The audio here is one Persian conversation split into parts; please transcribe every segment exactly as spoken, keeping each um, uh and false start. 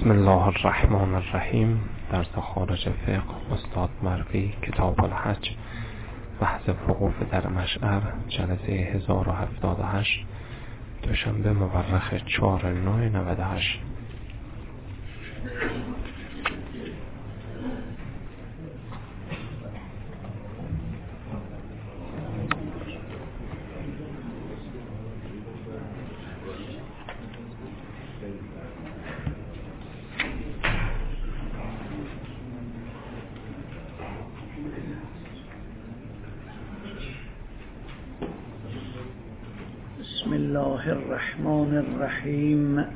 بسم الله الرحمن الرحیم. درس خارج فقه استاد مروی، کتاب الحج، بحث وقوف در مشعر، جلسه هزار و هفتاد و هشت، دوشنبه مورخ چهار نه نود و هشت. بسم الله الرحمن الرحیم.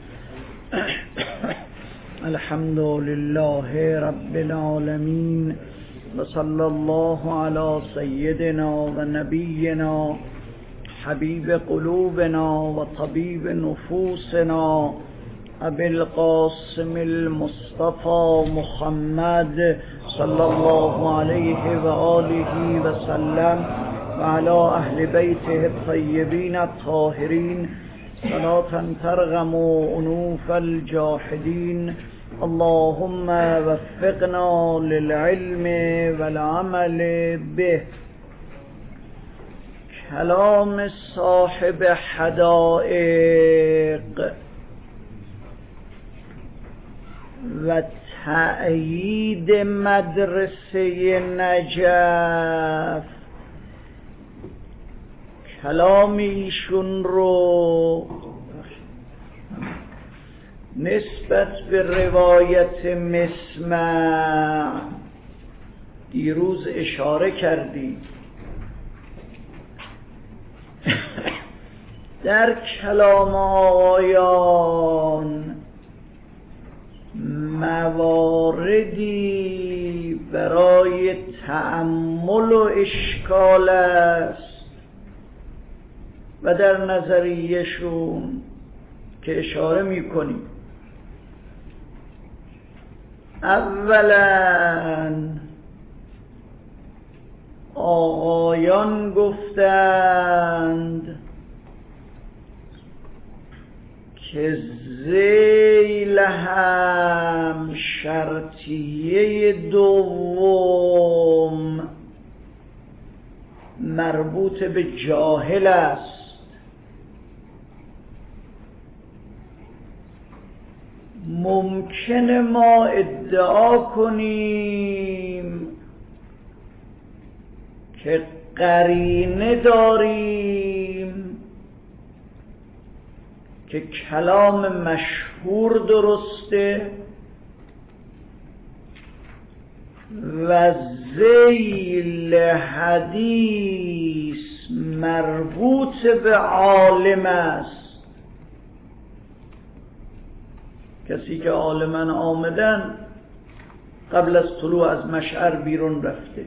الحمد لله رب العالمین و صلی الله علی سیدنا و نبینا حبیب قلوبنا و طبیب نفوسنا ابی القاسم المصطفى محمد صلی الله علیه و آله و سلم و علی اهل بیته الطیبین الطاهرین صلاة ترغم انوف الجاحدین. اللهم وفقنا للعلم والعمل به. کلام صاحب حدائق و تأیید مدرسه نجف کلام ایشون رو نسبت به روایت مسمع دیروز اشاره کردیم. در کلام آقایان مواردی برای تأمل و اشکال است و در نظریه‌شون که اشاره می‌کنیم. اولا آقایان گفتند که ذیل هم شرطیه دوم مربوط به جاهل است. ممکنه ما ادعا کنیم که قرینه داریم که کلام مشهور درسته و ذیل حدیث مربوط به عالم است. کسی که عالمان آمدن قبل از طلوع از مشعر بیرون رفته.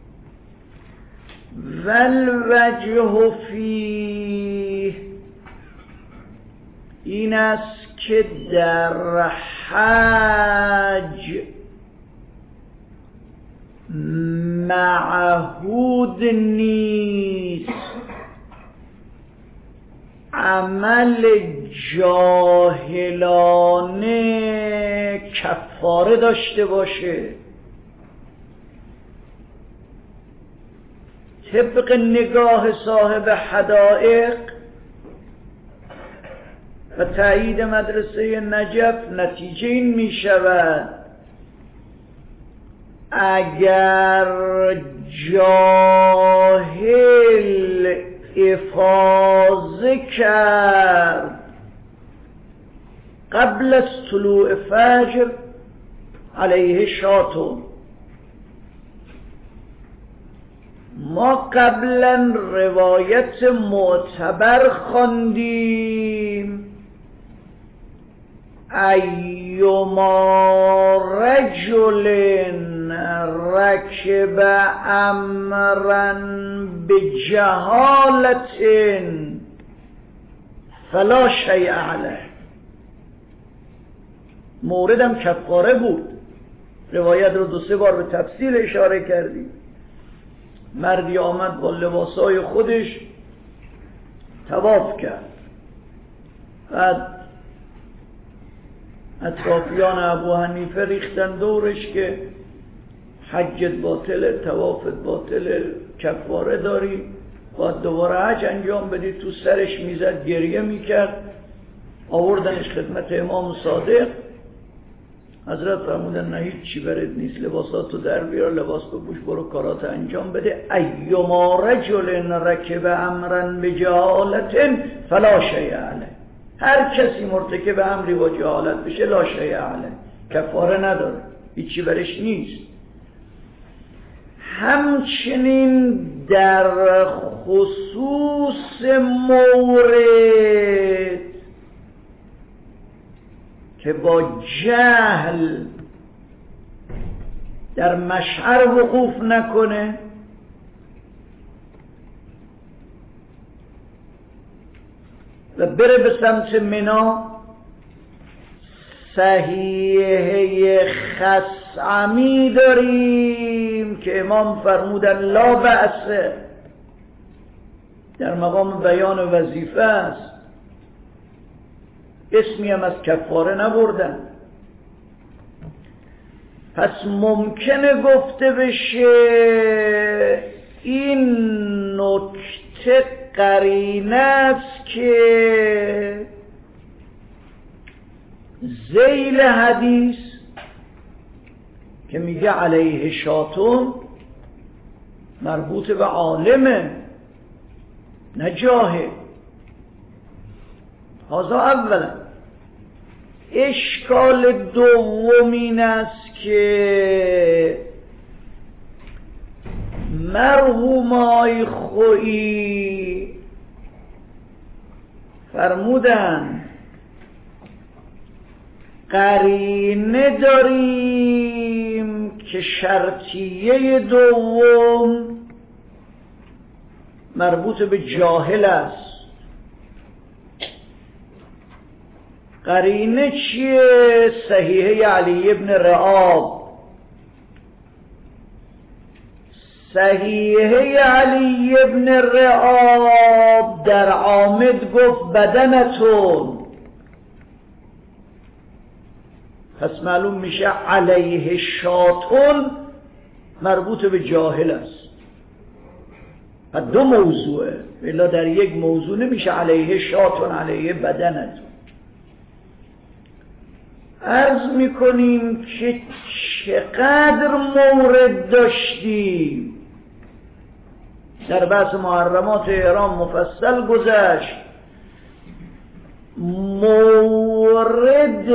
والوجه فیه این است که در حج معهود نیست عمل جاهلانه کفاره داشته باشه. طبق نگاه صاحب حدائق و تأیید مدرسه نجف نتیجه این می شود اگر جاهل افاضه کرد قبل از طلوع فجر علیه شاتون. ما قبلا روایت معتبر خواندیم ایما رجل رکب امرا بجهالت فلا شیء علیه. موردم کفاره بود. روایت رو دو سه بار به تفصیل اشاره کردیم. مردی آمد با لباسای خودش طواف کرد، بعد اطرافیان ابو حنیفه ریختن دورش که حجت باطله، طوافت باطله، کفاره داری، باید دوباره حج انجام بدی. تو سرش میزد، گریه میکرد. آوردنش خدمت امام صادق. حضرت فرمودن نه هیچ چی برد نیست، لباساتو در بیار، لباس بپوش، برو کارات انجام بده. ایما رجل رکب امرا بجهالت فلا شیء علیه. هر کسی مرتکب امری با جهالت بشه لا شیء علیه، کفاره نداره، هیچی برش نیست. همچنین در خصوص مورد که با جهل در مشعر وقوف نکنه، و بره به سمت منا، صحیحه خصعمی داریم که امام فرمودن لا بأس، در مقام بیان وظیفه است، اسمی هم از کفاره نبردن. پس ممکنه گفته بشه این نکته قرینه است که ذیل حدیث که میگه علیه شاتون مربوط به عالمه نه جاهل. هذا اولا. اشکال دوم این است که مرحوم آی خویی فرمودن قرینه داریم که شرطیه دوم مربوط به جاهل است. قرینه چیه؟ صحیحه علی ابن رعاب. صحیحه علی ابن رعاب در عامد گفت بدنتون، پس معلوم میشه علیه شاتون مربوط به جاهل است. و دو موضوعه، الا در یک موضوع نمیشه علیه شاتون علیه بدنتون. عرض میکنیم که چقدر مورد داشتیم در بحث محرمات احرام مفصل گذشت. مورد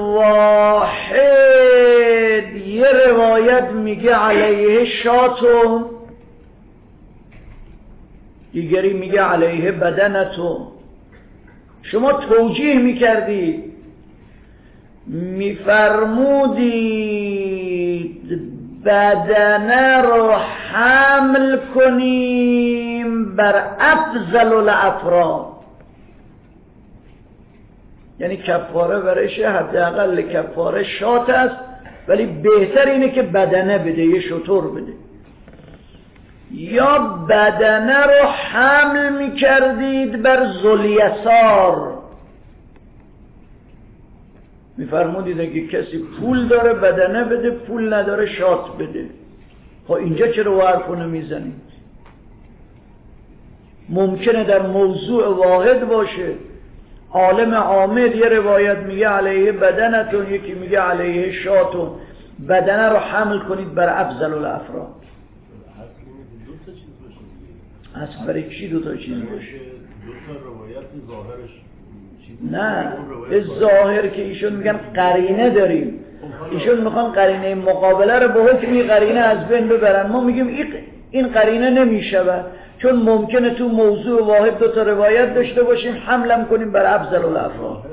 واحد یه روایت میگه علیه شاتون، دیگری میگه علیه بدنتون. شما توجیه میکردید، میفرمودید بدنه رو حمل کنیم بر افضل الافراد، یعنی کفاره برشه حداقل کفاره شات است، ولی بهتر اینه که بدنه بده، یه شتر بده. یا بدنه رو حمل میکردید بر ذوالیسار، میفرمودید اگه کسی پول داره بدنه بده، پول نداره شات بده. خب اینجا چرا حرفونو میزنید؟ ممکنه در موضوع واحد باشه، عالم عامد یه روایت میگه علیه بدنتون، یکی میگه علیه شاتون، بدنه رو حمل کنید بر افضل الافراد. اصل برای چی دو تا چیز باشه؟ دو تا روایت ظاهرش نه، به ظاهر که ایشون میگن قرینه داریم، ایشون میخوان قرینه مقابله رو به حکمی قرینه از بین ببرن. ما میگیم این قرینه نمیشود، چون ممکنه تو موضوع واحد دو تا روایت داشته باشیم، حملم کنیم بر افضل الافراد.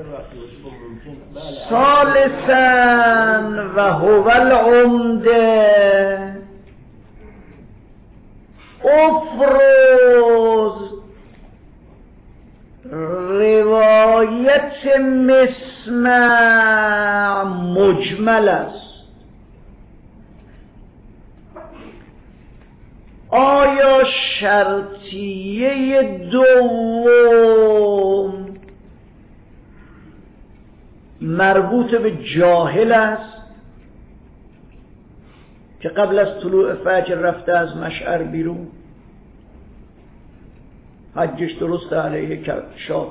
ثالثاً و هو العمده افروز روایت مسمع مجمل است. آیا شرطیه دوم مربوط به جاهل است که قبل از طلوع فجر رفته از مشعر بیرون، حجش درست علیه شاد،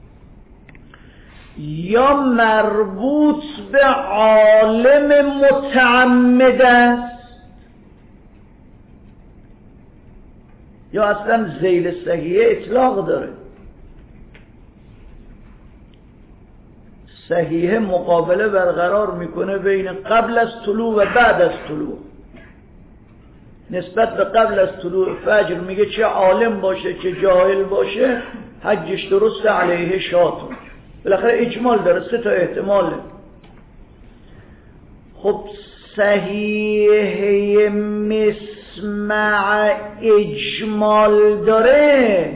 یا مربوط به عالم متعمد است یا اصلا ذیل صحیحه اطلاق داره. صحیحه مقابله برقرار میکنه بین قبل از طلوع و بعد از طلوع. نسبت به قبل از طلوع فجر میگه چه عالم باشه چه جاهل باشه حجش درست علیه شاطر. بالاخره اجمال داره، سه تا احتماله. خب صحیحه مسمع اجمال داره،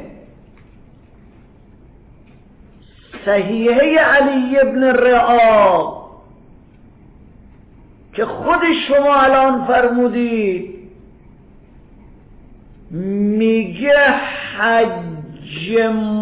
صحیحه علی ابن رعاب که خود شما الان فرمودید میگه حج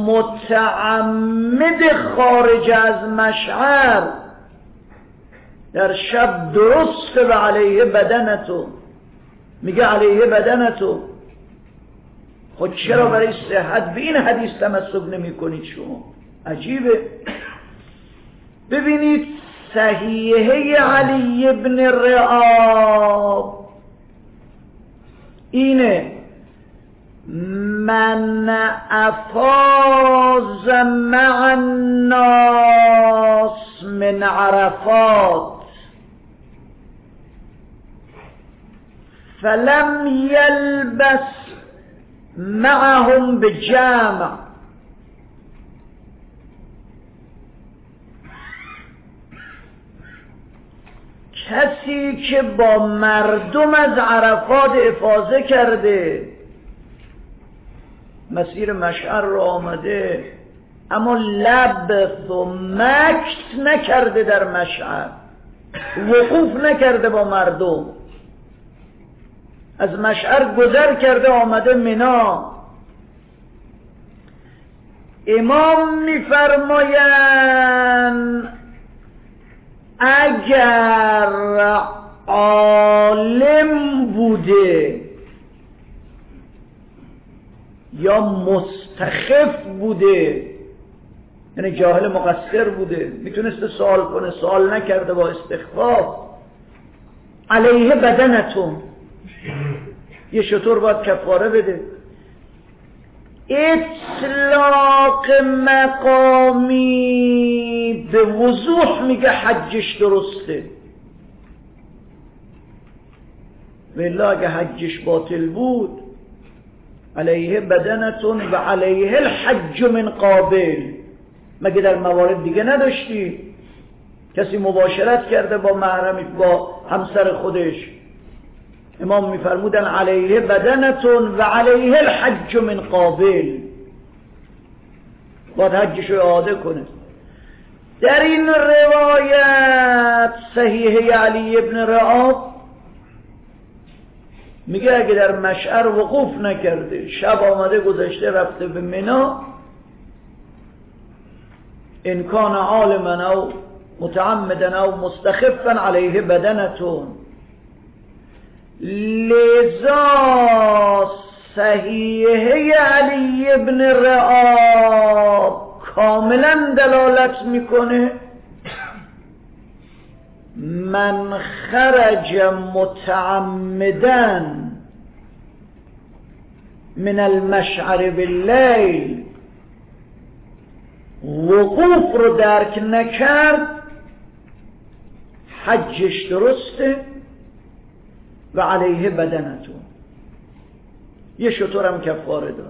متعمد خارج از مشعر در شب درست و علیه بدنتو، میگه علیه بدنتو. خود چرا برای صحت به این حدیث تمسک نمی کنید شما؟ عجیبه. ببینید صحیحه علی ابن رعاب اینه: من افاض مع الناس من عرفات فلم یلبس معهم بجمع کسی که با مردم از عرفات افاضه کرده، مسیر مشعر رو آمده، اما لبث و مکث نکرده در مشعر، وقوف نکرده با مردم، از مشعر گذر کرده آمده منا. امام میفرمایند اگر عالم بوده یا مستخف بوده، یعنی جاهل مقصر بوده، میتونسته سوال کنه، سوال نکرده با استخفاف، علیه بدنتون یه شطور باید کفاره بده. اطلاق مقامی به وضوح میگه حجش درسته، ولی اگه حجش باطل بود علیه بدنتون و علیه الحج من قابل، مگه در موارد دیگه نداشتی کسی مباشرت کرده با محرمی، با همسر خودش؟ امام میفرمودن علیه بدنتون و علیه الحج من قابل، باید حجش رو اعاده کنه. در این روایت صحیحه علی ابن رعاب میگه اگه در مشعر وقوف نکرده، شب آمده گذشته رفته به منا، ان کان عالما او متعمدا او مستخفا علیه بدنتون. لذا صحیحه علی ابن رعاب کاملا دلالت میکنه من خرج متعمدا من المشعر باللیل، وقوف رو درک نکرد، حجش درسته و علیه بدنتون، یه شطور هم کفاره داره.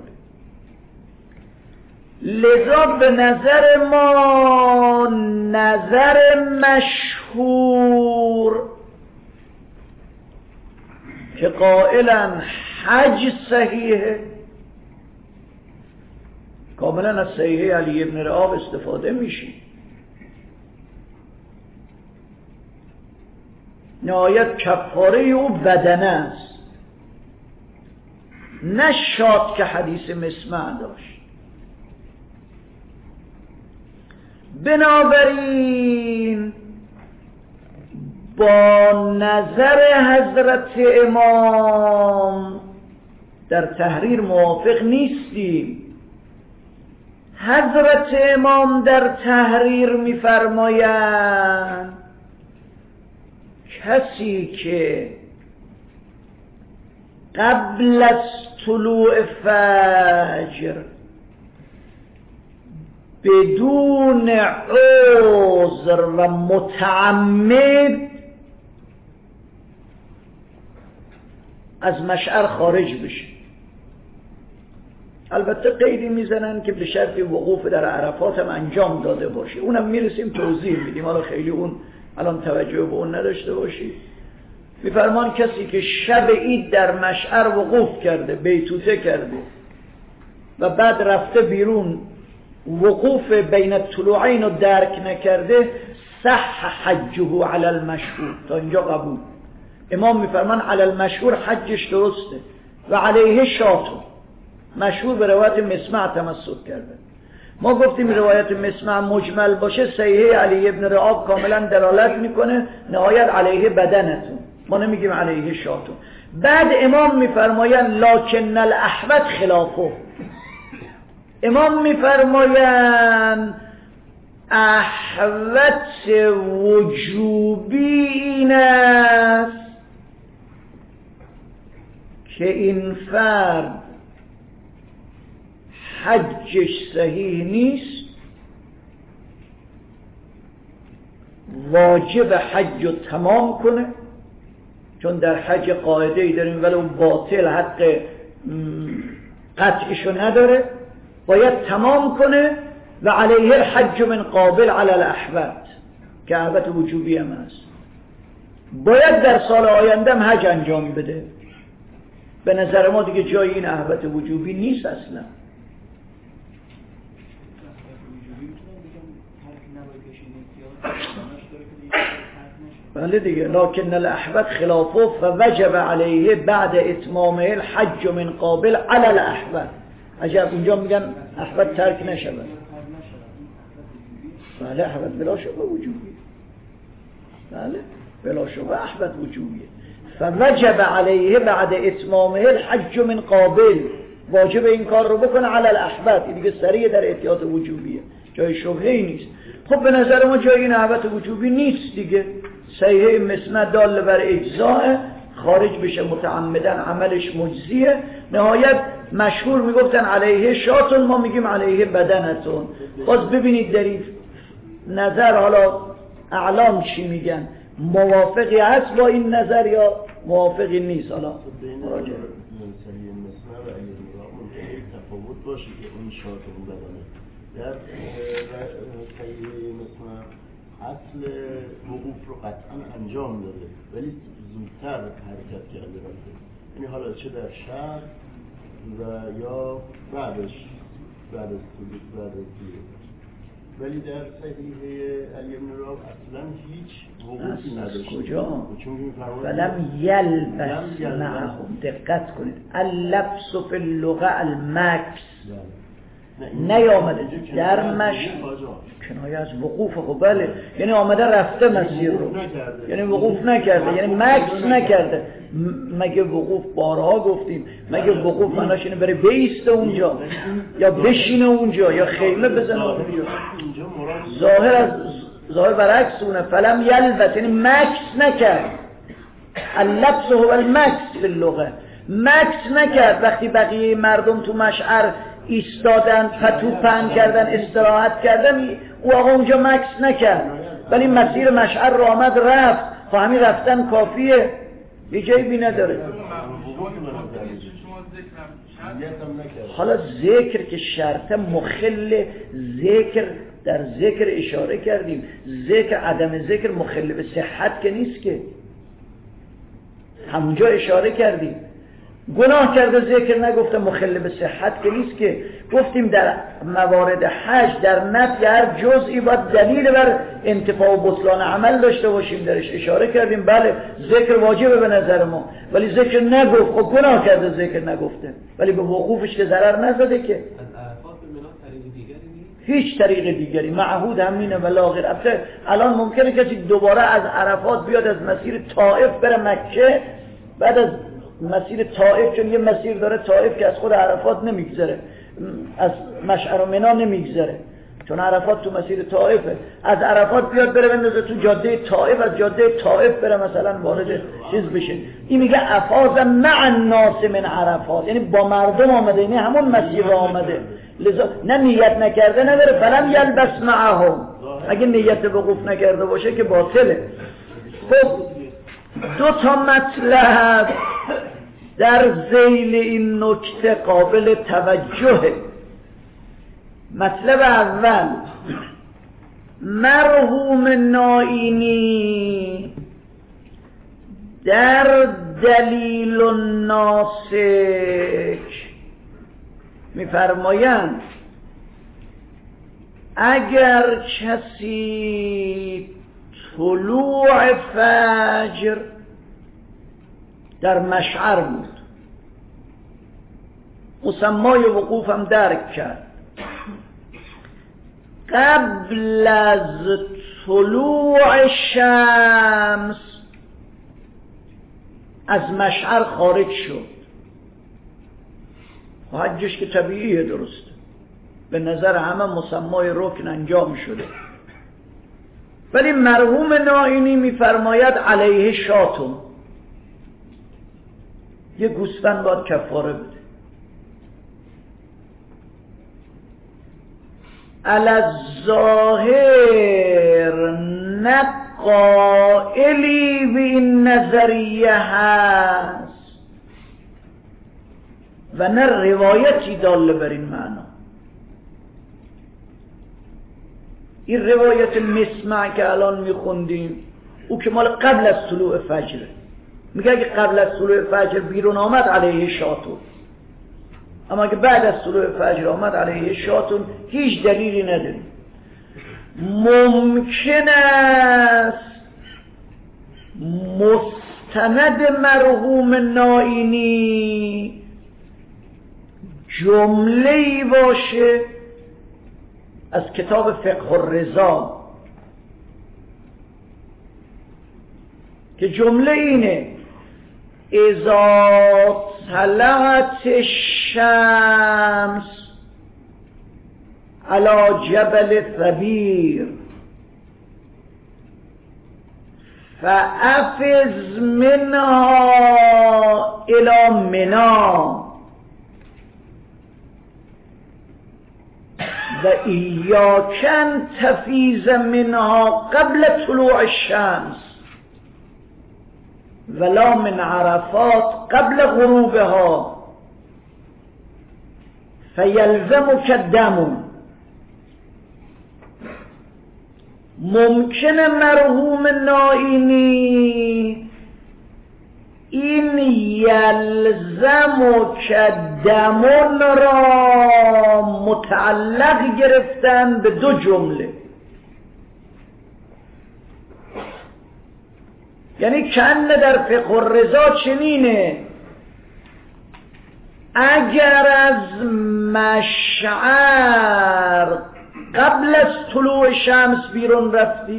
لذا به نظر ما نظر مشهور که قائلا حج صحیحه، کاملا از صحیحه علی ابن رعاب استفاده میشه. نهایت کفاره او بدنه است، نه شاد که حدیث مسمع داشت. بنابراین با نظر حضرت امام در تحریر موافق نیستیم. حضرت امام در تحریر می‌فرمایند کسی که قبل از طلوع فجر بدون عذر و متعمد از مشعر خارج بشه. البته قیدی میزنن که به شرط وقوف در عرفات هم انجام داده باشه، اونم میرسیم توضیح میدیم، حالا خیلی اون الان توجه به اون نداشته باشید. میفرمان کسی که شب عید در مشعر وقوف کرده، بیتوته کرده و بعد رفته بیرون، وقوف بین الطلوعین رو درک نکرده، صح حجه علی المشهور. تا اینجا قبول. امام میفرمان علی المشهور حجش درسته و علیه شاتو. مشهور به روایت مسمع تمسک کرده. ما گفتیم روایت مسمع مجمل باشه، صحیح علی ابن رعاب کاملا دلالت میکنه نهایت علیه بدنتون، ما نمیگیم علیه شاتون. بعد امام میفرمایند لکن الاحوط خلافه. امام میفرمایند احوط وجوبی این است که این فرد حجش صحیح نیست، واجب حج رو تمام کنه، چون در حج قاعده ای داریم ولو باطل حق قطعشو نداره، باید تمام کنه و علیه الحج من قابل علی الاحوط که احوط وجوبی هم هست. باید در سال آینده هم حج انجام بده. به نظر ما دیگه جای این احوط وجوبی نیست اصلا. بله دیگه، لکن الاحوط خلافه فوجب علیه بعد اتمامه الحج من قابل علی الاحوط. عجب اینجا میگن احوط ترک نشود. بله احوط بلا شبه وجوبیه. بله بلا شبه احوط وجوبیه. فوجب علیه بعد اتمامه الحج من قابل، واجب این کار رو بکنه علی الاحوط. این دیگه سریع در احتیاط وجوبیه، جای شبهه‌ای نیست. خب به نظر ما جای این احوط وجوبی نیست دیگه. صحیح مسند دال بر اجزاء، خارج بشه متعمدن عملش مجزیه. نهایت مشهور میگفتن علیه شاتون، ما میگیم علیه بدنتون. باز ببینید در این نظر حالا اعلام چی میگن، موافقی هست با این نظر یا موافقی نیست؟ حالا مراجعه صحیح مسند و علیه ممکنه تفاوت باشه که اون شاتون بدنه. در صحیح مسند اصل وقوف رو قطعا انجام داده ولی زودتر حرکت کرده رفته، یعنی حالا چه در شهر و یا بعدش بعد از طول بعد از طول. ولی در صحیح علی بن رعاب اصلا هیچ وقوفی نداشت. کجا؟ فلم یلبس معهم. دقت کنید، اللبس فی اللغه المکس نیامده در مش کنایه از وقوف. خب بله، یعنی آمده رفته مسیر رو، یعنی وقوف نکرده، یعنی مکس نکرده. مگه وقوف بارها گفتیم، مگه وقوف معناش اینه بره بیسته اونجا یا بشینه اونجا یا خیمه بزنه اونجا؟ ظاهر از ظاهر برعکس اونه. فلم یلبس یعنی مکس نکرد. اللبس هو المکس فی اللغه. مکس نکرد. وقتی بقیه مردم تو مشعر ایستادن، پتو پهن کردن، استراحت کردن، او آقا اونجا مکس نکرد، ولی مسیر مشعر رو آمد رفت. خب همین رفتن کافیه، یه جایی بی نداره. حالا ذکر که شرط مخل ذکر، در ذکر اشاره کردیم، ذکر عدم ذکر مخل به صحت که نیست که، همونجا اشاره کردیم. گناه کرده ذکر نگفته مخل به صحت که نیست که. گفتیم در موارد حج در نفی هر جزئی باید دلیل بر انتفاع و بطلان عمل داشته باشیم، درش اشاره کردیم. بله ذکر واجبه به نظر ما، ولی ذکر نگفت. خب گناه کرده ذکر نگفته، ولی به وقوفش که ضرر نزده که. از عرفات به منات طریق دیگری هیچ طریق دیگری معهود همینه و لا غیر. الان ممکنه کسی دوباره از عرفات بیاد از مسیر طائف بره مکه، بعد از مسیر طائف، چون یه مسیر داره طائف که از خود عرفات نمیگذره، از مشعر و منا نمیگذره، چون عرفات تو مسیر طائفه، از عرفات بیاد بره بندازه تو جاده طائف، از جاده طائف بره مثلا وارد چیز بشه. این میگه افاض مع الناس من عرفات، یعنی با مردم آمده، یعنی همون مسیر را آمده، لذا نه نیت نکرده نبره. فلم یلبس معهم، اگه نیت وقوف نکرده باشه که باطله. خب دو تا مطلب در ذیل این نکته قابل توجهه. مطلب اول، مرحوم نائینی در دلیل الناسک می‌فرمایند اگر کسی طلوع فجر در مشعر بود، مسمای وقوف هم درک کرد، قبل از طلوع شمس از مشعر خارج شد، حجش که طبیعیه، درسته، به نظر همه مسمای رکن انجام شده. ولی مرحوم نائینی میفرماید علیه شاتون، یه گوسفند باید کفاره بده. علی الظاهر نه قائلی به این نظریه هست و نه روایتی داله بر این معنا. این روایت مسمع که الان میخوندیم او که مال قبل از طلوع فجره، میگه اگه قبل از طلوع فجر بیرون آمد علیه شاتون، اما اگه بعد از طلوع فجر آمد علیه شاتون، هیچ دلیلی نداریم. ممکن است مستند مرحوم نائینی جمله‌ای باشه از کتاب فقه الرضا که جمله اینه: اذا طلعت الشمس على جبل ثبیر فافز منها الى منی و ایاک ان تفیض منها قبل طلوع الشمس ولا من عرفات قبل غروبها فیلزمک الدم. ممکنه مرحوم نائینی این یلزمک الدم را متعلق گرفتن به دو جمله، یعنی کن در فقه الرضا چنینه: اگر از مشعر قبل از طلوع شمس بیرون رفتی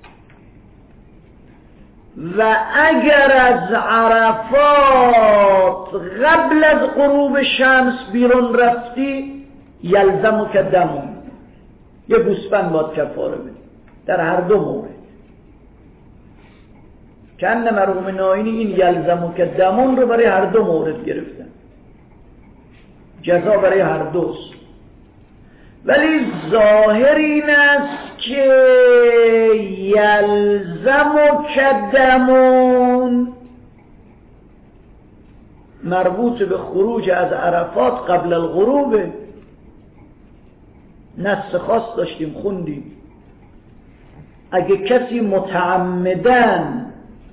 و اگر از عرفات قبل از غروب شمس بیرون رفتی، یلزمک دم، یه گوسفند باید کفاره بدی در هر دو مورد. کن مرحوم نائینی این یلزمک دم رو برای هر دو مورد گرفتن، جزا برای هر دوست. ولی ظاهر این است که یلزمک دم مربوط به خروج از عرفات قبل الغروب. نص خاص داشتیم خوندیم: اگه کسی متعمدن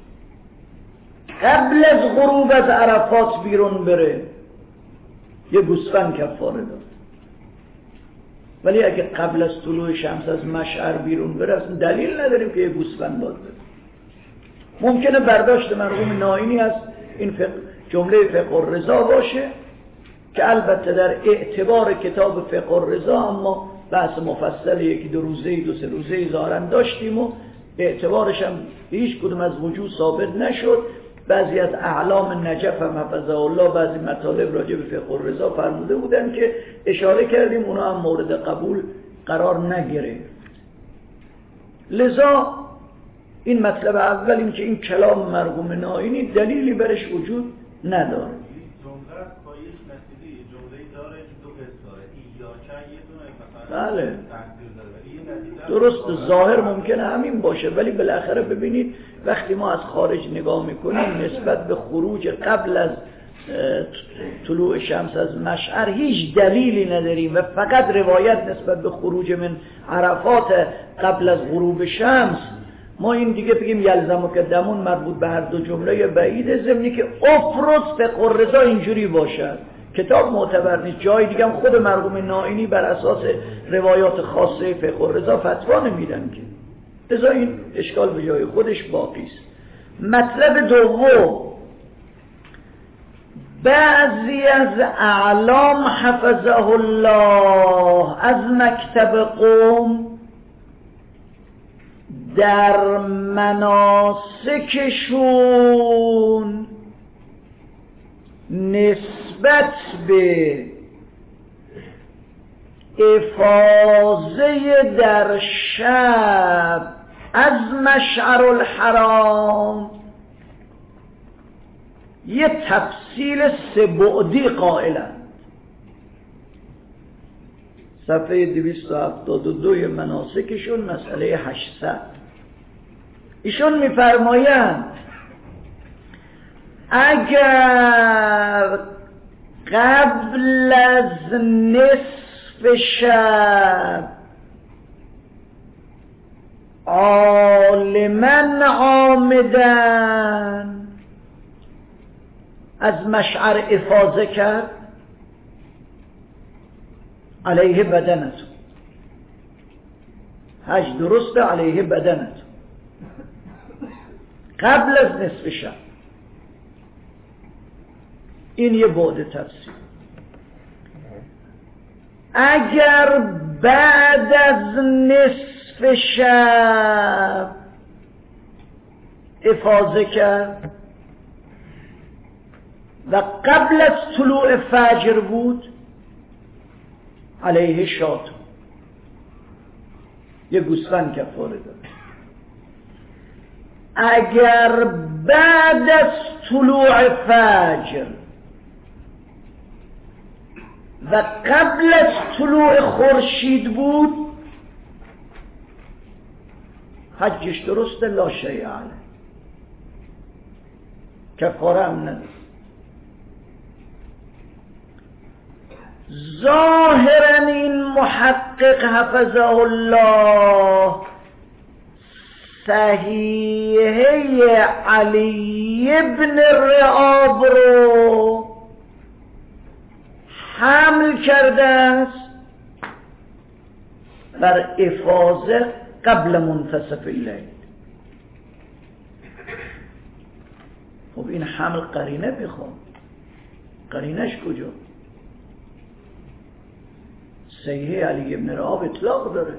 قبل از غروب از عرفات بیرون بره، یه گوسفند کفاره داد. ولی اگه قبل از طلوع شمس از مشعر بیرون بره، اصلا دلیل نداریم که یه گوسفند داد بده. ممکنه برداشت مرحوم نائینی از این فقه جمله فقه الرضا باشه که البته در اعتبار کتاب فقه الرضا اما بحث مفصل یکی دو روزه دو سه روزه ظاهرا داشتیم و اعتبارش هم هیچ کدوم از وجود ثابت نشد. بعضی از اعلام نجف هم حفظه الله بعضی مطالب راجع به فقه الرضا فرموده بودن که اشاره کردیم، اونا هم مورد قبول قرار نگرفت. لذا این مطلب اول این که این کلام مرحوم نائینی دلیلی برش وجود نداره. بله درست، ظاهر ممکنه همین باشه، ولی بالاخره ببینید وقتی ما از خارج نگاه میکنیم نسبت به خروج قبل از طلوع شمس از مشعر هیچ دلیلی نداریم و فقط روایت نسبت به خروج من عرفات قبل از غروب شمس. ما این دیگه بگیم یلزم و کدمون مربوط به هر دو جمله بعیده، ضمنی که افرض فقه الرضا اینجوری باشد کتاب معتبر نیست. جای دیگه هم خود مرحوم نائینی بر اساس روایات خاصه فقه الرضا فتوا نمیدن که، لذا این اشکال به جای خودش باقی است. مطلب دوم، بعضی از اعلام حفظه الله از مکتب قم در مناسکشون نسبت به افاضه در شب از مشعر الحرام یه تفصیل سه بعدی قائلند. صفحه دویست و هفتاد و دو مناسکشون مسئله هشتصد ایشون میفرمایند اگر قبل از نصف شب عالماً عامداً از مشعر افاضه کرد علیه بدنت، حج درسته، علیه بدنت قبل از نصف شب. این یه بعد تفسیر. اگر بعد از نصف شب افاضه کرد و قبل از طلوع فجر بود علیه شات، یه گوسفند کفاره داره. اگر بعد از طلوع فجر و قبل از طلوع خورشید بود حجش درسته، لا شیء علیه، کفاره هم نداره. ظاهرا این محقق حفظه الله صحیحه علی ابن رعاب رو حمل کرده است بر افاضه قبل منتصف اللیل. خب این حمل قرینه بخواد، قرینش کجا؟ صحیحه علی ابن رعاب اطلاق داره.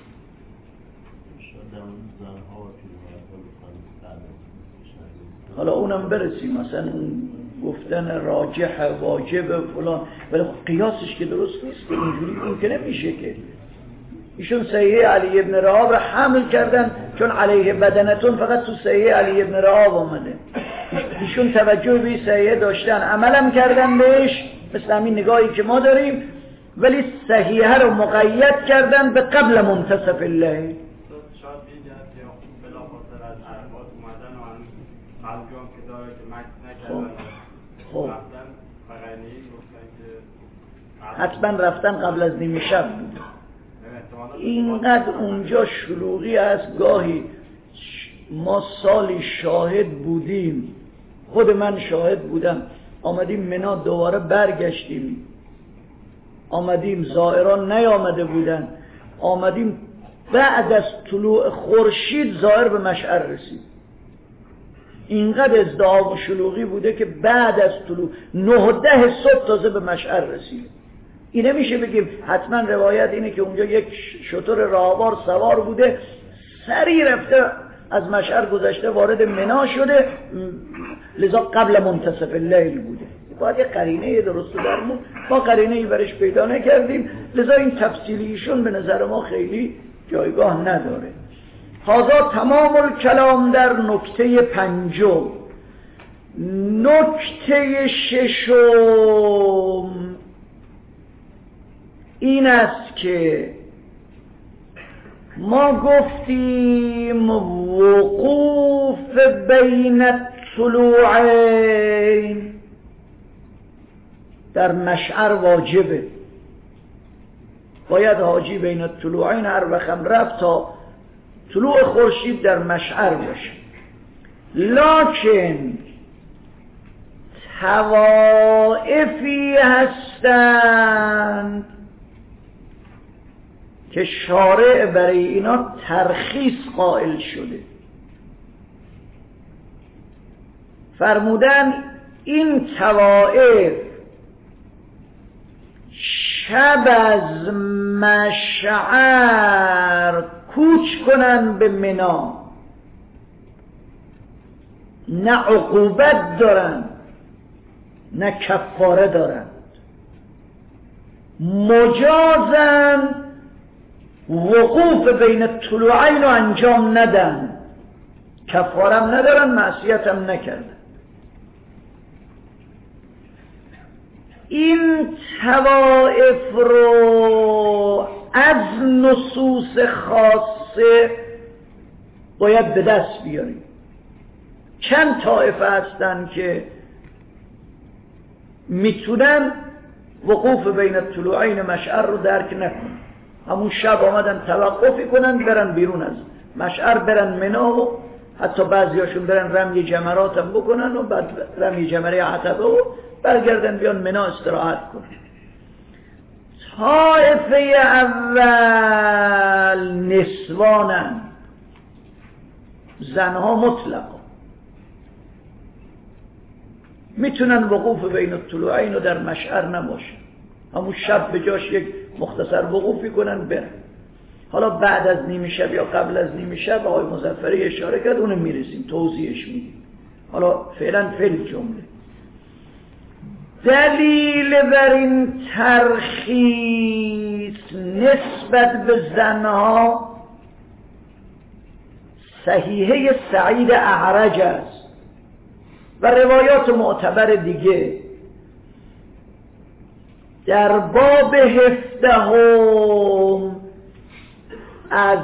حالا اونم برسیم، مثلا گفتن راجح واجب فلان، ولی قیاسش که درست نیست که اینجوری ممکنه میشه که ایشون صحیحه علی ابن رعاب را حمل کردن چون علیه بدنتون فقط تو صحیحه علی ابن رعاب آمده. ایشون توجه به صحیحه داشتن، عملم کردن بهش مثل همین نگاهی که ما داریم، ولی صحیحه رو مقید کردن به قبل منتصف اللیل. خب حتما رفتن قبل از نیمه شب بود. اینقدر اونجا شلوغی است، گاهی ما سالی شاهد بودیم، خود من شاهد بودم، آمدیم منا دوباره برگشتیم، آمدیم زائران نیامده بودن، آمدیم بعد از طلوع خورشید ظاهر به مشعر رسید. اینقدر ازدحام و شلوغی بوده که بعد از طلوع نه ده صبح تازه به مشعر رسید. اینه میشه بگیم حتما روایت اینه که اونجا یک شتر راهوار سوار بوده، سریع رفته از مشعر گذشته وارد منا شده، لذا قبل منتصف اللیل بوده. باید یه قرینه درست درمون، ما قرینه‌ای برش پیدا نکردیم، لذا این تفصیلیشون به نظر ما خیلی جایگاه نداره. هذا تمام الکلام در نکته پنجم. نکته ششم این است که ما گفتیم وقوف بین الطلوعین در مشعر واجبه، باید حاجی بین الطلوعین هر وقت رفت تا طلوع خورشید در مشعر باشه. لکن طوائفی هستند که شارع برای اینا ترخیص قائل شده، فرمودن این طوائف شب از مشعر کوچ کنن به منا، نه عقوبت دارن نه کفاره دارن، مجازن وقوف بین الطلوعین رو انجام ندن، کفارم ندارن، معصیتم نکردن. این طوائف رو از نصوص خاصه باید به دست بیاریم. چند طائفه هستن که میتونن وقوف بین الطلوعین مشعر رو درک نکنن، همون شب آمدن توقفی کنن برن بیرون از مشعر، برن منا و حتی بعضیاشون برن رمی جمرات هم بکنن و بعد رمی جمره عتبه و برگردن بیان منا استراحت کنن. طائفه اول نسوانن، زنها مطلقا میتونن وقوف بین الطلوعین و در مشعر نباشن، همون شب به جاش یک مختصر وقوفی کنن برن. حالا بعد از نیمه شب یا قبل از نیمه شب آقای مظفری اشاره کرد، اونم میرسیم توضیحش میدیم. حالا فعلا فعل جمله. دلیل بر این ترخیص نسبت به زنها صحیحه سعید اعرج است و روایات معتبر دیگه. در باب هفدهم از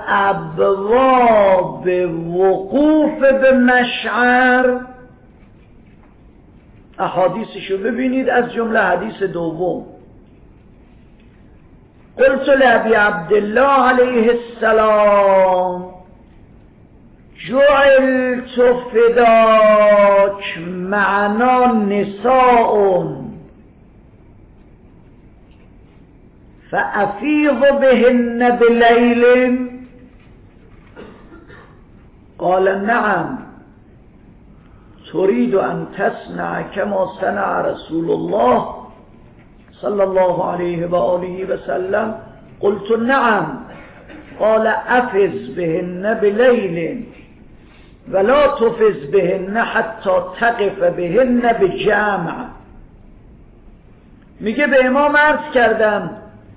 ابواب وقوف به مشعر احادیثشو ببینید، از جمله حدیث دوم. قلت لابی عبدالله علیه السلام جعلت فداک معنا نساء فأفیض بهن بلیل؟ قال نعم تريد أن تصنع كما صنع رسول الله صلى الله عليه وآله وسلم؟ قلت نعم. قال أفز بهن بليل ولا تفز بهن حتى تقف بهن بجمع. میگه به امام عرض کردم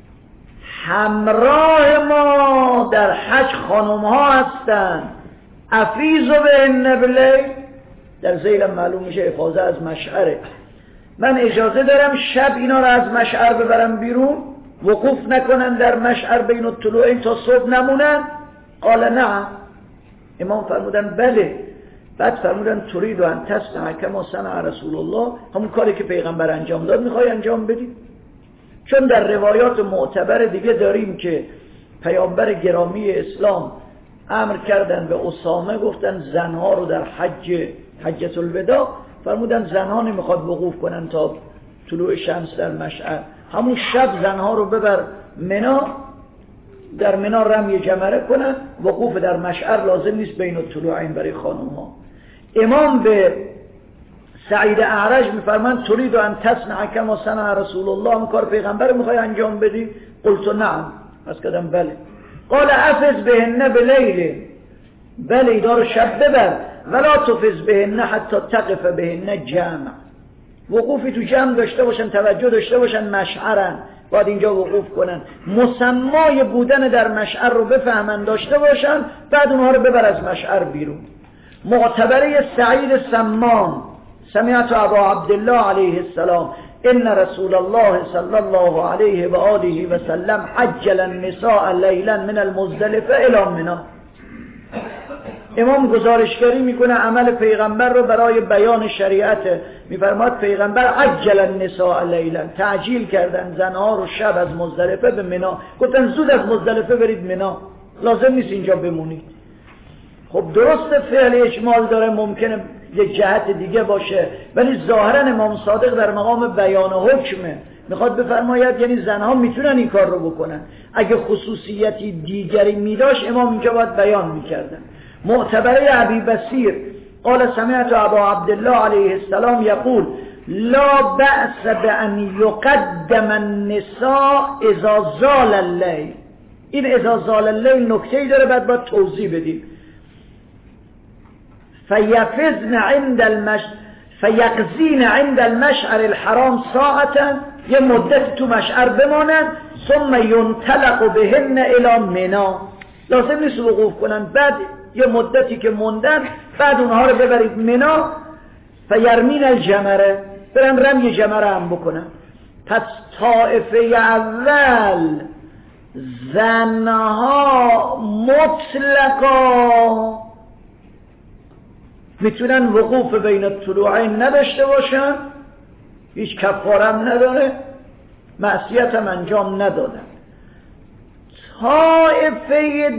همراه ما در حج خانم ها هستن، افیز بهن بلیل، در ذیلم معلوم میشه افاظه از مشعره، من اجازه دارم شب اینا رو از مشعر ببرم بیرون، وقوف نکنن در مشعر بین الطلوعین تا صبح نمونن؟ قال نه. امام فرمودن بله. بعد فرمودن تريد ان تصنع كما صنع رسول الله، همون کاری که پیغمبر انجام داد میخوای انجام بدی؟ چون در روایات معتبر دیگه داریم که پیامبر گرامی اسلام امر کردن به اسامه، گفتن زنها رو در حج حجۃ الوداع فرمودن زنها نمیخواد وقوف کنن تا طلوع شمس در مشعر، همون شب زنها رو ببر منا، در منا رمی جمره کنن، وقوف در مشعر لازم نیست بین الطلوعین برای خانم ها. امام به سعید اعرج میفرمان تريد ان تصنع كما صنع رسول الله، اون کار پیغمبر میخوای انجام بدی؟ قلت نعم، پس کردم بله. قال افز بهن بلیل، بله اینا رو شب ببر، ولا تفز بهن حتی تقف بهن جمع، وقوفی تو جمع داشته باشن، توجه داشته باشن، مشعرن، باید اینجا وقوف کنن، مسمای بودن در مشعر رو بفهمن داشته باشن، بعد اونها رو ببر از مشعر بیرون. معتبره سعید سمان، سمعت ابا عبدالله علیه السلام ان رسول الله صلی الله علیه و آله و سلم عجل النساء لیلا من المزدلفه الی منی. امام گزارشگری میکنه عمل پیغمبر رو برای بیان شریعت، میفرماد پیغمبر عجل النساء لیلا، تعجیل کردن زنها رو شب از مزدلفه به منی، گفتن زود از مزدلفه برید منی، لازم نیست اینجا بمونید. خب درست فعل اجمال داره، ممکنه یک جهت دیگه باشه، ولی ظاهرا امام صادق در مقام بیان حکمه، میخواد بفرماید یعنی زنها میتونن این کار رو بکنن، اگه خصوصیتی دیگری میداشت امام اینجا باید بیان میکردن. معتبره ابی بصیر قال سمعت ابا عبدالله علیه السلام یقول لا بأس بأن یقدم النساء اذا زال اللیل. این اذا زال اللیل نکته‌ای داره، بعد باید توضیح بدیم. فیفزن عند المش فیقزین عند المشعر الحرام ساعتا، یه مدت تو مشعر بمانن، ثم ینطلق بهن الی منی، لازم نیست وقوف کنن، بعد یه مدتی که موندن بعد اونها رو ببرید منی، فیرمین الجمره، برن رمی جمره هم بکنن. پس طائفه اول زنها مطلقا میتونن وقوف بین الطلوعین نداشته باشن، هیچ کفارم نداره، معصیت هم انجام ندادن. طائفه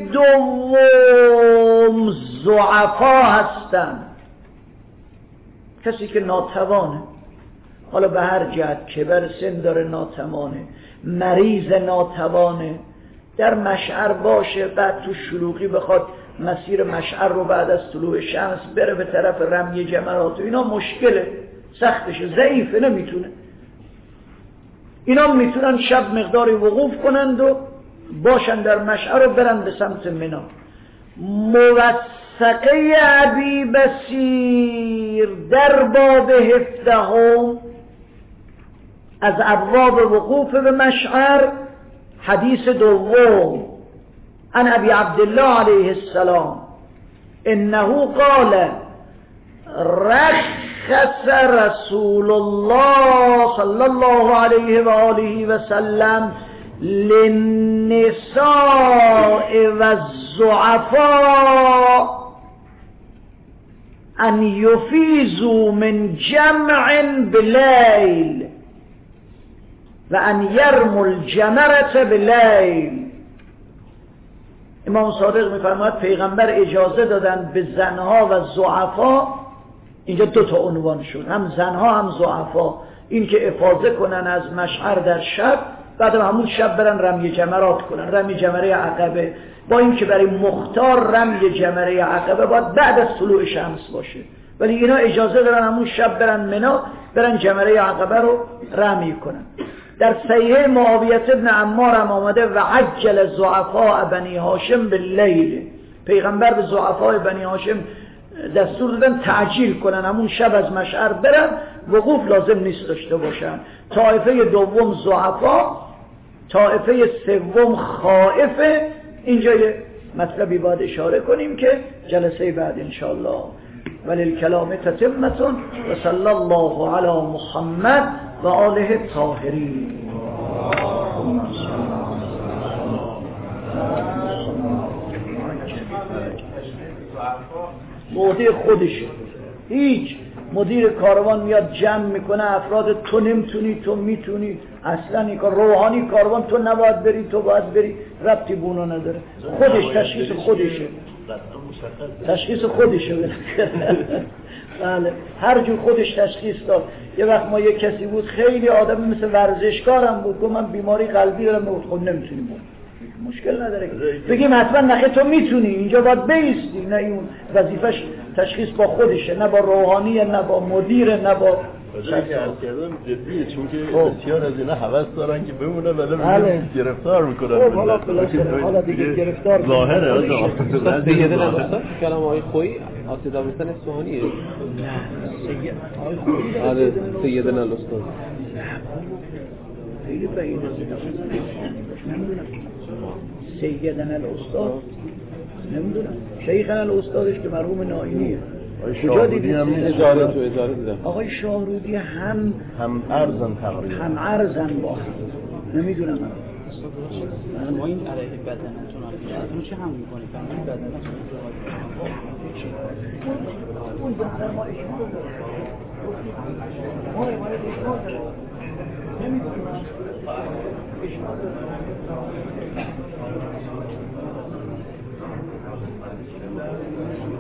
دوم ضعفا هستن، کسی که ناتوانه، حالا به هر جهت، کبر سن داره، ناتوانه، مریض ناتوانه، در مشعر باشه، بعد تو شلوغی بخواد مسیر مشعر رو بعد از طلوع شمس بره به طرف رمی جمرات، اینا مشکله، سختشه، ضعیفه، نمیتونه. اینا میتونن شب مقداری وقوف کنند و باشن در مشعر رو برن به سمت منی. موثقه ابی بصیر در باب هفدهم از ابواب وقوف به مشعر، حدیث دوم عن ابی عبدالله علیه السلام انه قال رخص رسول الله صلی الله علیه و آله و سلم للنساء و الضعفاء ان یفیزوا من جمع بلیل و ان یرموا الجمرة بلیل. امام صادق میفرماید پیغمبر اجازه دادن به زنها و ضعفا، اینجا دو تا عنوان شد، هم زنها هم ضعفا، این که افاضه کنن از مشعر در شب، بعد همون شب برن رمی جمرات کنن، رمی جمره عقبه، با این که برای مختار رمی جمره عقبه باید بعد از طلوع شمس باشه، ولی اینا اجازه دارن همون شب برن منی، برن جمره عقبه رو رمی کنن. در صحیح معاویه ابن عمار هم آمده و عجل ضعفاء بنی هاشم باللیل، پیغمبر به ضعفاء بنی هاشم دستور دادن تعجیل کنن، همون شب از مشعر برن، وقوف لازم نیست داشته باشن. طائفه دوم ضعفا، طائفه سوم خائفه. اینجا یه مطلبی باید اشاره کنیم که جلسه بعد انشاءالله. وللکلام تتمة و صلی الله علی محمد و آله الطاهرین. مدیر خودشه، هیچ مدیر کاروان میاد جمع میکنه افراد، تو نمیتونی، تو میتونی، اصلا این کار روحانی کاروان تو نباید بری، تو باید بری، ربطی بونو نداره، خودش تشخیص خودشه، تشخیص خودشه. بله هر جور خودش تشخیص داد. یه وقت ما یه کسی بود خیلی آدمی مثل ورزشکارم بود، گفت من بیماری قلبی دارم، خب نمیتونی بود، مشکل نداره بگیم حتما نخه تو میتونی، اینجا باید بیستی، نه اون وظیفش تشخیص با خودشه، نه با روحانیه، نه با مدیر، نه با راجعه که عرض کردم جدیه، چون که بسیار از اینا هوس دارن که بمونه ولی بله. گرفتار میکنن. خب حالا بالاخره حالا دیگه گرفتار ظاهره آجا سید نلوستان کلام آقای خویی آسید آبستان اصفهانیه. نه سید آقای خویی آره سید نلوستان خیلی بعیده. نمیدونم سیدنا الاستاد نمیدونم شیخنا الاستادش که مرحوم ناینیه. کجا دیدید؟ هم اجاره تو اجاره دیدم. آقای شاهرودی هم هم ارزن تقریبا هم ارزن با هم نمیدونم ما این علیه بدنتون هم اون چه هم میکنه فهمید بدنتون نمیدونم